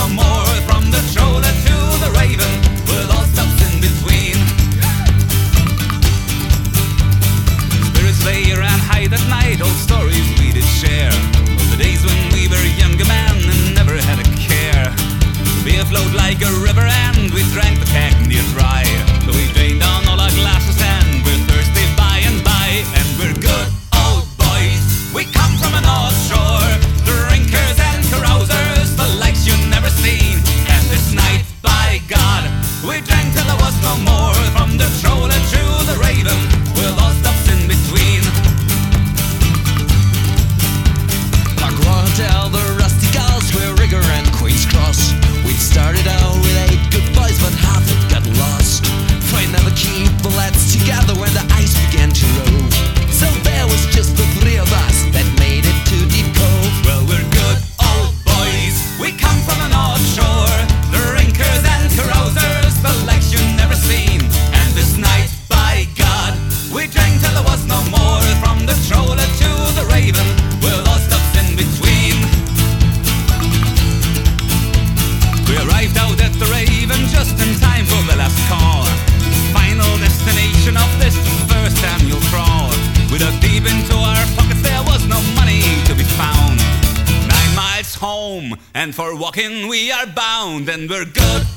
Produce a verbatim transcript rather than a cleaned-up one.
no more. From the Troller to the Raven, with all stops in between. Spirits lay around high that night, old stories we did share of the days when we were younger men and never had a care. Beer flowed like a river and we drank the keg near dry. So we drained down all our glasses and we're thirsty by and by. And we're good old boys, we come from a North Shore, drinkers and carousers, the likes you've never seen. And this night, by God, we drank till there was no more. From the Troller to the Raven, with all stops in between. Park Royal, the Rusty Gulls, we're Rigger and Queen's Cross. We started out with eight good boys, but half it got lost. Find never keep the lads together when the ice began to roll. So there was just the three of us that made it to Deep Cove. Well, we're good old boys, we come from the North Shore, drinkers and carousers, the likes you've never seen. And this night, by God, we drank till there was no more. From the Troller to the Raven, with all stops in between. We arrived out at the Raven just in time for the last call, final destination of this first annual crawl. We dug deep into our pockets, there was no money to be found. Nine miles home, and for walking we are bound. And we're good